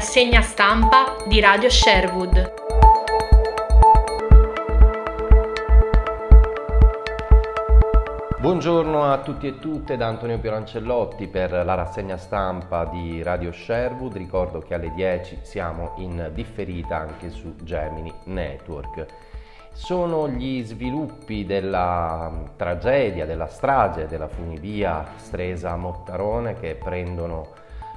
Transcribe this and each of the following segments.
rassegna stampa di Radio Sherwood. Buongiorno a tutti e tutte da Antonio Pierancellotti per la rassegna stampa di Radio Sherwood. Ricordo che alle 10 siamo in differita anche su Gemini Network. Sono gli sviluppi della tragedia, della strage della funivia Stresa-Mottarone che prendono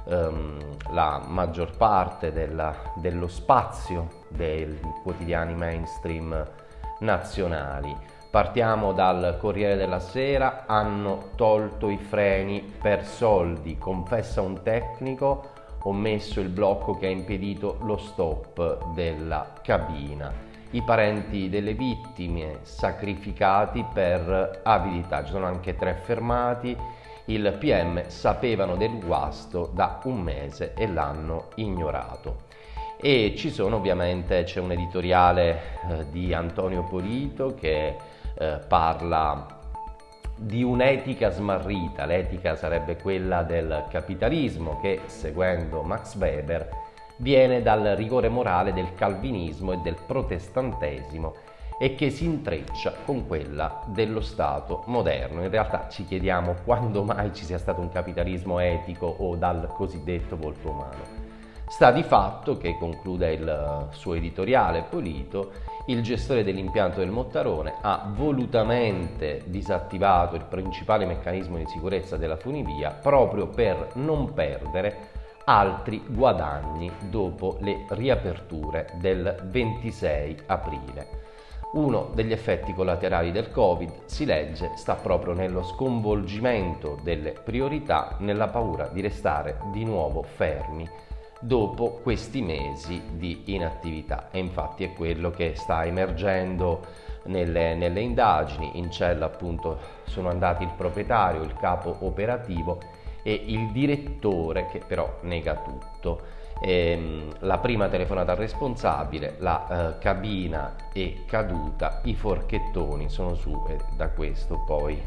la maggior parte dello spazio dei quotidiani mainstream nazionali. Partiamo dal Corriere della Sera: hanno tolto i freni per soldi, confessa un tecnico, ho messo il blocco che ha impedito lo stop della cabina. I parenti delle vittime sacrificati per avidità, ci sono anche 3 fermati, il PM sapevano del guasto da un mese e l'hanno ignorato. E c'è un editoriale di Antonio Polito che parla di un'etica smarrita. L'etica sarebbe quella del capitalismo che, seguendo Max Weber, viene dal rigore morale del calvinismo e del protestantesimo e che si intreccia con quella dello Stato moderno. In realtà ci chiediamo quando mai ci sia stato un capitalismo etico o dal cosiddetto volto umano. Sta di fatto che, conclude il suo editoriale Polito, il gestore dell'impianto del Mottarone ha volutamente disattivato il principale meccanismo di sicurezza della funivia proprio per non perdere altri guadagni dopo le riaperture del 26 aprile. Uno degli effetti collaterali del Covid, si legge, sta proprio nello sconvolgimento delle priorità, nella paura di restare di nuovo fermi dopo questi mesi di inattività. E infatti è quello che sta emergendo nelle indagini. In cella appunto sono andati il proprietario, il capo operativo e il direttore, che però nega tutto. La prima telefonata al responsabile, la cabina è caduta, i forchettoni sono su e da questo poi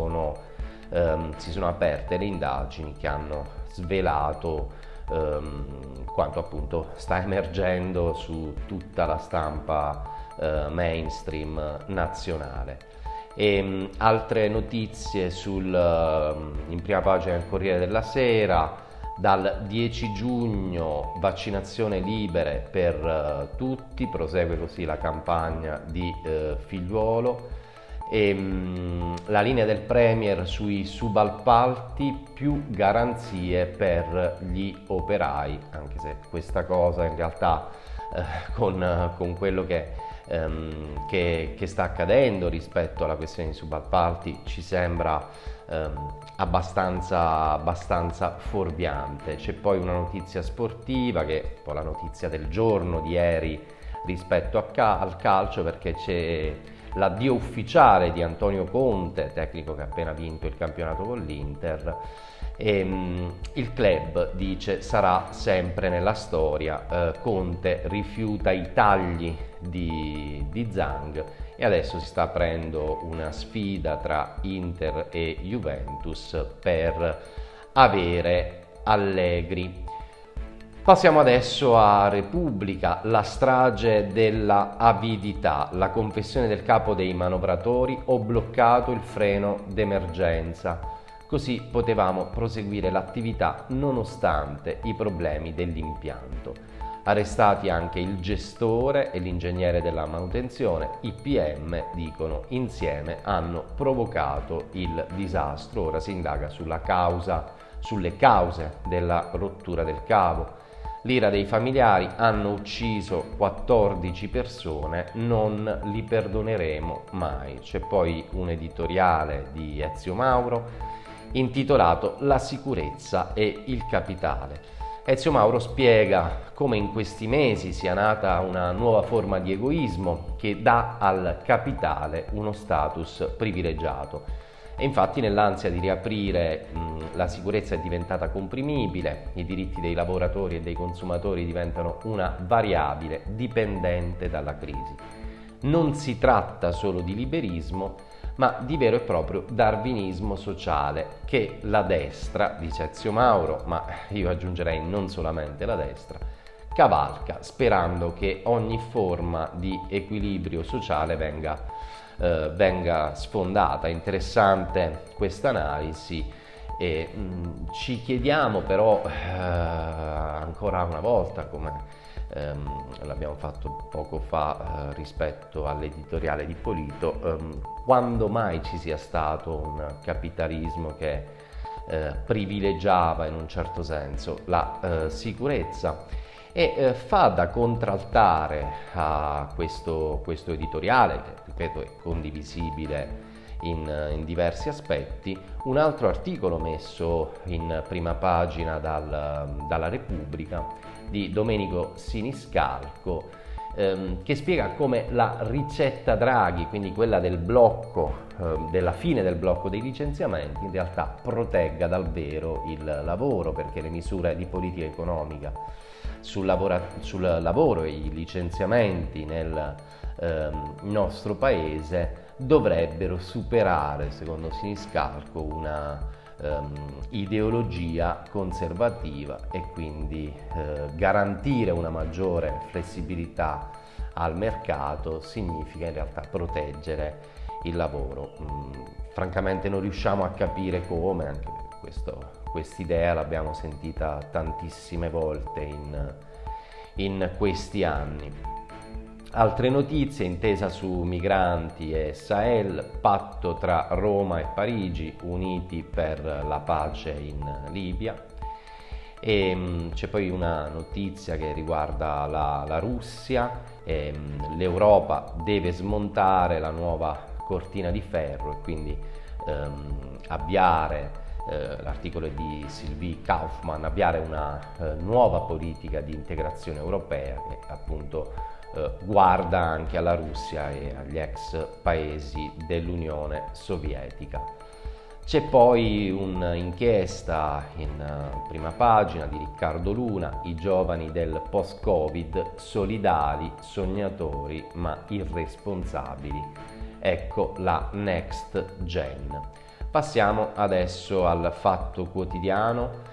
si sono aperte le indagini che hanno svelato quanto appunto sta emergendo su tutta la stampa mainstream nazionale. Altre notizie in prima pagina del Corriere della Sera: dal 10 giugno vaccinazione libere per tutti, prosegue così la campagna di Figliuolo. La linea del Premier sui subappalti, più garanzie per gli operai, anche se questa cosa in realtà con quello che sta accadendo rispetto alla questione dei subappalti ci sembra abbastanza fuorviante. C'è poi una notizia sportiva che è un po' la notizia del giorno di ieri rispetto al calcio, perché c'è l'addio ufficiale di Antonio Conte, tecnico che ha appena vinto il campionato con l'Inter. Il club dice sarà sempre nella storia. Conte rifiuta i tagli di Zhang e adesso si sta aprendo una sfida tra Inter e Juventus per avere Allegri. Passiamo adesso a Repubblica: la strage della avidità, la confessione del capo dei manovratori, ho bloccato il freno d'emergenza, così potevamo proseguire l'attività nonostante i problemi dell'impianto. Arrestati anche il gestore e l'ingegnere della manutenzione, i PM, dicono, insieme hanno provocato il disastro. Ora si indaga sulle cause della rottura del cavo. L'ira dei familiari, hanno ucciso 14 persone, non li perdoneremo mai. C'è poi un editoriale di Ezio Mauro intitolato La sicurezza e il capitale. Ezio Mauro spiega come in questi mesi sia nata una nuova forma di egoismo che dà al capitale uno status privilegiato. E infatti nell'ansia di riaprire la sicurezza è diventata comprimibile, i diritti dei lavoratori e dei consumatori diventano una variabile dipendente dalla crisi. Non si tratta solo di liberismo, ma di vero e proprio darwinismo sociale che la destra, dice Ezio Mauro, ma io aggiungerei non solamente la destra, cavalca sperando che ogni forma di equilibrio sociale venga sfondata. Interessante questa analisi e ci chiediamo però ancora una volta, come l'abbiamo fatto poco fa rispetto all'editoriale di Polito, quando mai ci sia stato un capitalismo che privilegiava in un certo senso la sicurezza, e fa da contraltare a questo editoriale, che ripeto è condivisibile in diversi aspetti, un altro articolo messo in prima pagina dalla Repubblica di Domenico Siniscalco, che spiega come la ricetta Draghi, quindi quella del blocco, della fine del blocco dei licenziamenti, in realtà protegga davvero il lavoro, perché le misure di politica economica sul lavoro e i licenziamenti nel nostro paese dovrebbero superare, secondo Siniscalco, una ideologia conservativa e quindi garantire una maggiore flessibilità al mercato significa in realtà proteggere il lavoro. Francamente non riusciamo a capire come, anche quest'idea l'abbiamo sentita tantissime volte in questi anni. Altre notizie: intesa su migranti e Sahel, patto tra Roma e Parigi, uniti per la pace in Libia. E c'è poi una notizia che riguarda la Russia. L'Europa deve smontare la nuova cortina di ferro e quindi avviare, l'articolo è di Sylvie Kaufmann, avviare una nuova politica di integrazione europea che appunto guarda anche alla Russia e agli ex paesi dell'Unione Sovietica. C'è poi un'inchiesta in prima pagina di Riccardo Luna: i giovani del post-Covid, solidali, sognatori ma irresponsabili. Ecco la Next Gen. Passiamo adesso al Fatto Quotidiano.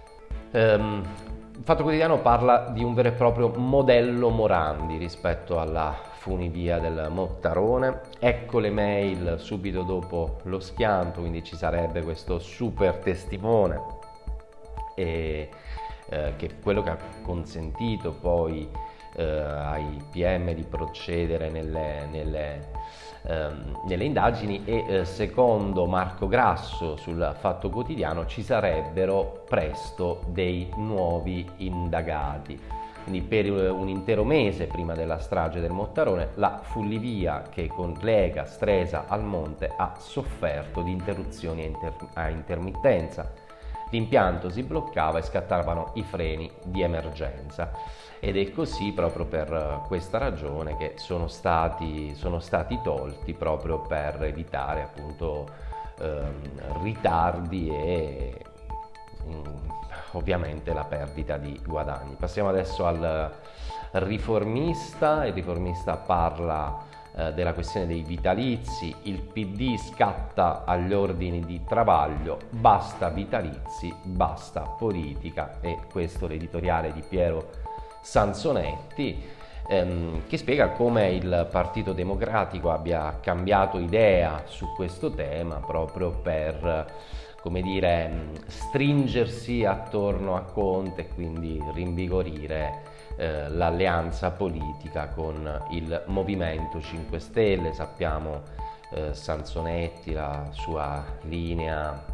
Il Fatto Quotidiano parla di un vero e proprio modello Morandi rispetto alla funivia del Mottarone. Ecco le mail subito dopo lo schianto, quindi ci sarebbe questo super testimone che è quello che ha consentito poi ai PM di procedere nelle indagini, e secondo Marco Grasso sul Fatto Quotidiano ci sarebbero presto dei nuovi indagati. Quindi per un intero mese prima della strage del Mottarone la funivia che collega Stresa al Monte ha sofferto di interruzioni a intermittenza. L'impianto si bloccava e scattavano i freni di emergenza, ed è così proprio per questa ragione che sono stati tolti, proprio per evitare appunto ritardi e ovviamente la perdita di guadagni. Passiamo adesso al Riformista. Il Riformista parla della questione dei vitalizi. Il PD scatta agli ordini di Travaglio: basta vitalizi, basta politica. E questo l'editoriale di Piero Sansonetti, che spiega come il Partito Democratico abbia cambiato idea su questo tema proprio per, come dire, stringersi attorno a Conte e quindi rinvigorire l'alleanza politica con il Movimento 5 Stelle. Sappiamo Sansonetti, la sua linea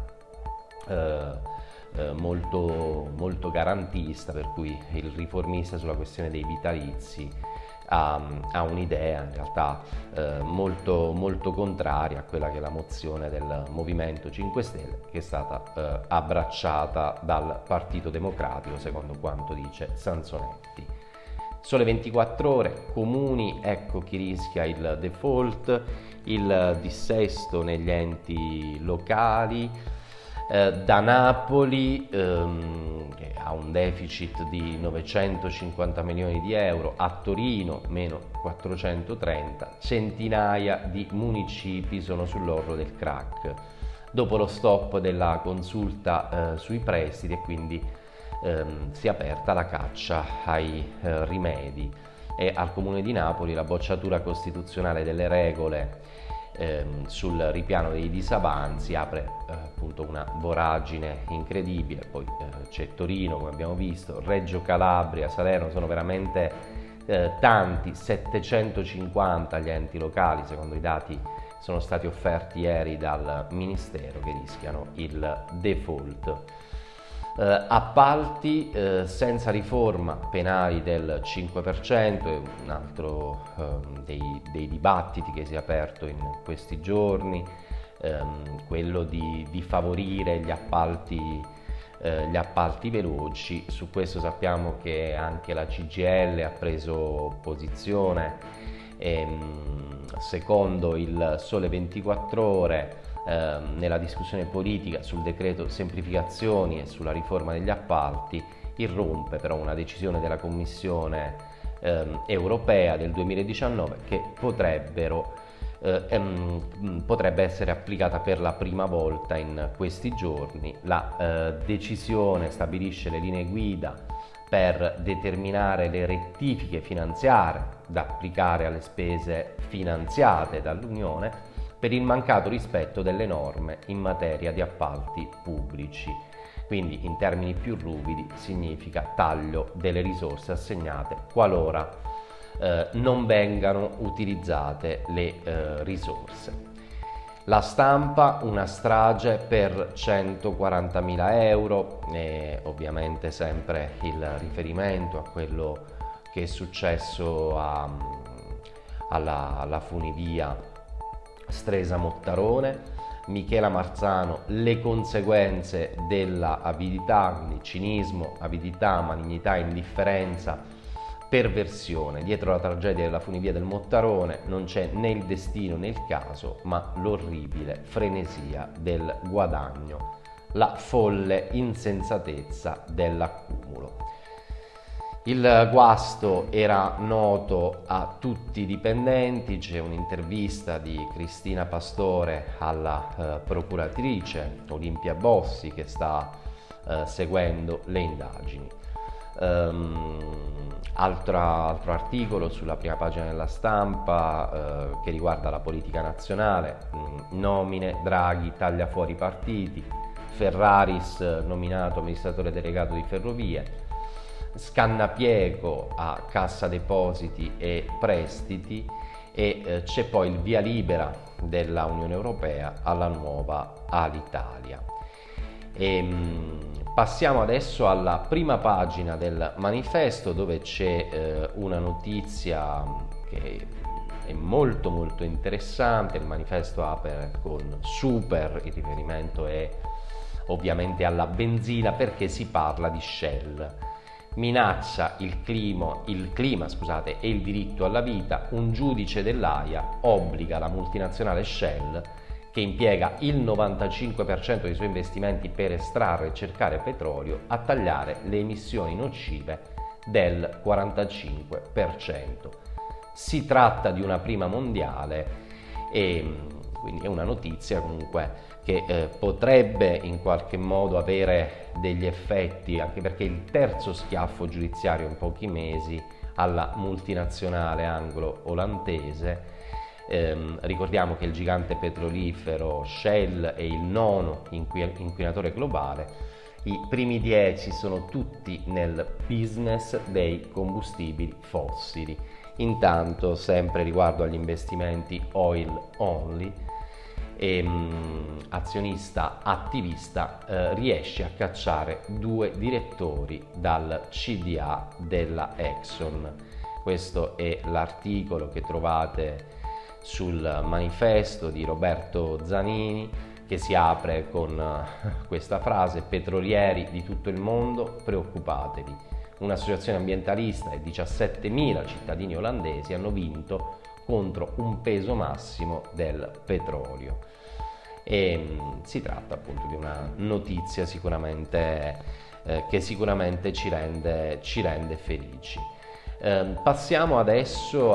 molto garantista, per cui il Riformista sulla questione dei vitalizi ha un'idea in realtà molto contraria a quella che è la mozione del Movimento 5 Stelle, che è stata abbracciata dal Partito Democratico, secondo quanto dice Sansonetti. Sole 24 Ore, comuni, ecco chi rischia il default, il dissesto negli enti locali. Da Napoli, che ha un deficit di 950 milioni di euro, a Torino meno 430, centinaia di municipi sono sull'orlo del crack dopo lo stop della consulta sui prestiti, e quindi sia aperta la caccia ai rimedi, e al Comune di Napoli la bocciatura costituzionale delle regole sul ripiano dei disavanzi apre appunto una voragine incredibile. Poi c'è Torino, come abbiamo visto, Reggio Calabria, Salerno, sono veramente tanti, 750 gli enti locali, secondo i dati sono stati offerti ieri dal Ministero, che rischiano il default. Appalti senza riforma, penali del 5%, è un altro dei dibattiti che si è aperto in questi giorni, quello di favorire gli appalti veloci. Su questo sappiamo che anche la CGIL ha preso posizione, secondo il Sole 24 Ore. Nella discussione politica sul decreto semplificazioni e sulla riforma degli appalti irrompe però una decisione della Commissione europea del 2019 che potrebbe essere applicata per la prima volta in questi giorni. La decisione stabilisce le linee guida per determinare le rettifiche finanziarie da applicare alle spese finanziate dall'Unione per il mancato rispetto delle norme in materia di appalti pubblici. Quindi, in termini più ruvidi, significa taglio delle risorse assegnate qualora non vengano utilizzate le risorse. La Stampa, una strage per 140.000 euro, e ovviamente sempre il riferimento a quello che è successo alla funivia Stresa-Mottarone. Michela Marzano, le conseguenze della avidità, quindi cinismo, avidità, malignità, indifferenza, perversione. Dietro la tragedia della funivia del Mottarone non c'è né il destino né il caso, ma l'orribile frenesia del guadagno, la folle insensatezza dell'accumulo. Il guasto era noto a tutti i dipendenti, c'è un'intervista di Cristina Pastore alla procuratrice Olimpia Bossi che sta seguendo le indagini. Altro articolo sulla prima pagina della Stampa che riguarda la politica nazionale, nomine, Draghi taglia fuori i partiti, Ferraris nominato amministratore delegato di Ferrovie, Scannapiego a Cassa Depositi e Prestiti, e c'è poi il via libera della Unione Europea alla nuova Alitalia. Passiamo adesso alla prima pagina del manifesto, dove c'è una notizia che è molto molto interessante. Il manifesto apre con super, il riferimento è ovviamente alla benzina perché si parla di Shell. Minaccia il clima e il diritto alla vita, un giudice dell'AIA obbliga la multinazionale Shell, che impiega il 95% dei suoi investimenti per estrarre e cercare petrolio, a tagliare le emissioni nocive del 45%. Si tratta di una prima mondiale e quindi è una notizia comunque che potrebbe in qualche modo avere degli effetti, anche perché il terzo schiaffo giudiziario in pochi mesi alla multinazionale anglo-olandese. Ricordiamo che il gigante petrolifero Shell è il nono inquinatore globale. I primi 10 sono tutti nel business dei combustibili fossili. Intanto, sempre riguardo agli investimenti oil only, azionista attivista riesce a cacciare 2 direttori dal CDA della Exxon. Questo è l'articolo che trovate sul manifesto di Roberto Zanini, che si apre con questa frase: petrolieri di tutto il mondo, preoccupatevi. Un'associazione ambientalista e 17.000 cittadini olandesi hanno vinto contro un peso massimo del petrolio. E si tratta appunto di una notizia che sicuramente ci rende felici. Passiamo adesso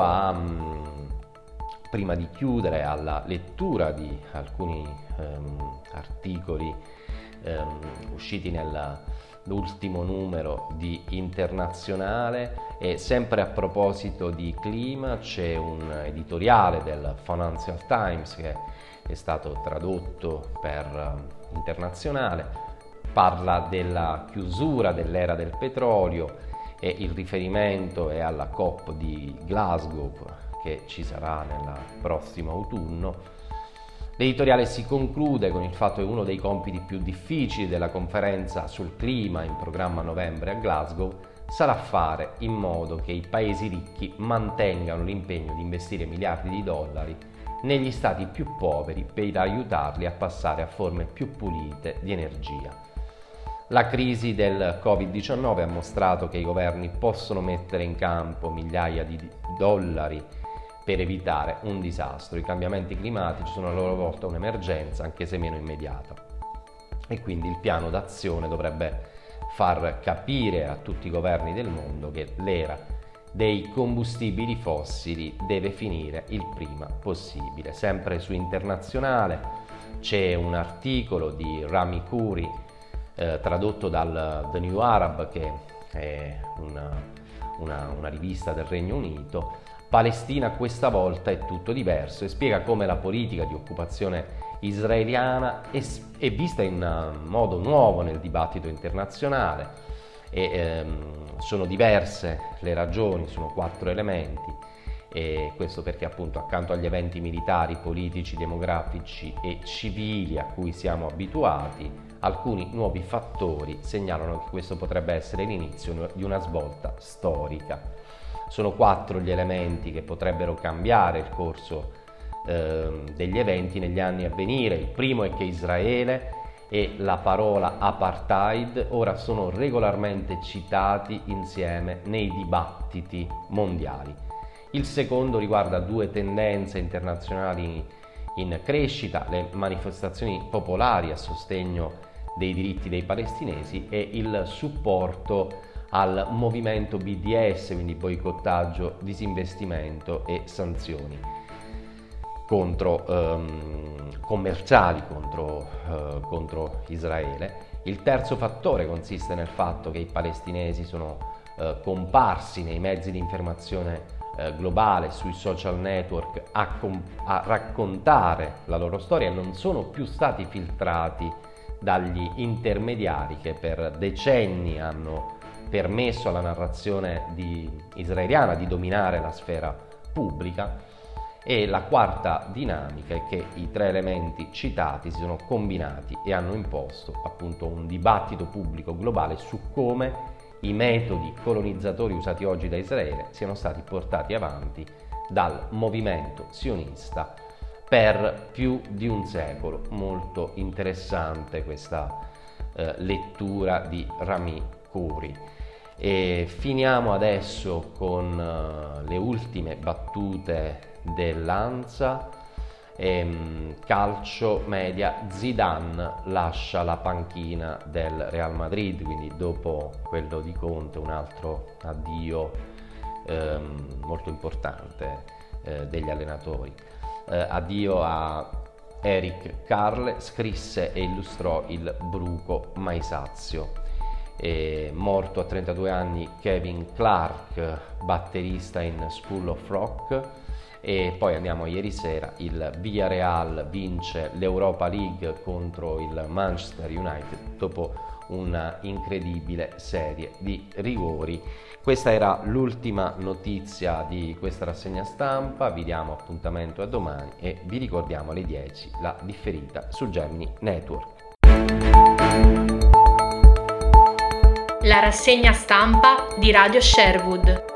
prima di chiudere, alla lettura di alcuni articoli usciti nell'ultimo numero di Internazionale. E sempre a proposito di clima, c'è un editoriale del Financial Times che è stato tradotto per Internazionale, parla della chiusura dell'era del petrolio e il riferimento è alla COP di Glasgow che ci sarà nel prossimo autunno. L'editoriale si conclude con il fatto che uno dei compiti più difficili della conferenza sul clima in programma a novembre a Glasgow sarà fare in modo che i paesi ricchi mantengano l'impegno di investire miliardi di dollari negli stati più poveri per aiutarli a passare a forme più pulite di energia. La crisi del Covid-19 ha mostrato che i governi possono mettere in campo migliaia di dollari per evitare un disastro. I cambiamenti climatici sono a loro volta un'emergenza, anche se meno immediata. E quindi il piano d'azione dovrebbe far capire a tutti i governi del mondo che l'era dei combustibili fossili deve finire il prima possibile. Sempre su Internazionale c'è un articolo di Rami Khouri tradotto dal The New Arab, che è una rivista del Regno Unito. Palestina questa volta è tutto diverso e spiega come la politica di occupazione israeliana è vista in modo nuovo nel dibattito internazionale e sono diverse le ragioni, sono 4 elementi, e questo perché appunto accanto agli eventi militari, politici, demografici e civili a cui siamo abituati, alcuni nuovi fattori segnalano che questo potrebbe essere l'inizio di una svolta storica. Sono 4 gli elementi che potrebbero cambiare il corso degli eventi negli anni a venire. Il primo è che Israele e la parola apartheid ora sono regolarmente citati insieme nei dibattiti mondiali. Il secondo riguarda 2 tendenze internazionali in crescita: le manifestazioni popolari a sostegno dei diritti dei palestinesi e il supporto al movimento BDS, quindi boicottaggio, disinvestimento e sanzioni commerciali contro Israele. Il terzo fattore consiste nel fatto che i palestinesi sono comparsi nei mezzi di informazione globale, sui social network, a raccontare la loro storia, e non sono più stati filtrati dagli intermediari che per decenni hanno permesso alla narrazione israeliana di dominare la sfera pubblica. E la quarta dinamica è che i 3 elementi citati si sono combinati e hanno imposto appunto un dibattito pubblico globale su come i metodi colonizzatori usati oggi da Israele siano stati portati avanti dal movimento sionista per più di un secolo. Molto interessante questa lettura di Rami Khouri. E finiamo adesso con le ultime battute dell'Ansa. Calcio media: Zidane lascia la panchina del Real Madrid, quindi dopo quello di Conte un altro addio molto importante degli allenatori. Addio a Eric Carle, scrisse e illustrò il Bruco Maisazio. Morto a 32 anni Kevin Clark, batterista in School of Rock. E poi andiamo a ieri sera: il Villarreal vince l'Europa League contro il Manchester United dopo una incredibile serie di rigori. Questa era l'ultima notizia di questa rassegna stampa. Vi diamo appuntamento a domani e vi ricordiamo alle 10 la differita sul Gemini Network. La rassegna stampa di Radio Sherwood.